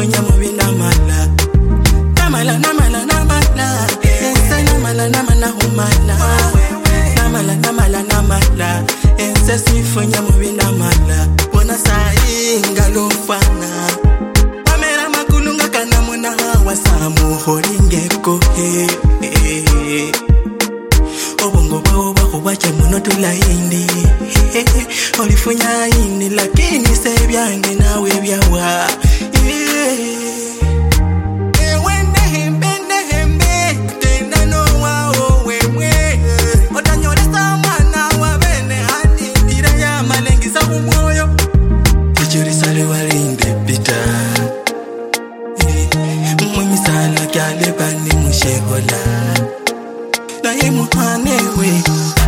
sifunya mubina mala. Namala namala namala. Ense namala namala humala. Namala namala namala. Ense sifunya mubina mala. Bona sai ngalofana. Pamela makulunga kana muna hawa samu horingeko he. Obongo bao bako bache muno tulaindi. Olifunya ini lakini sebyange nawe byawa. Wende hembe tena no wao wewe. Otanyolesa mwana wa bene hadi ndira ya malengisa umoyo. Ijurisale walinde pita. Mwimisala kyale bani mushekola. Na ye muhanewe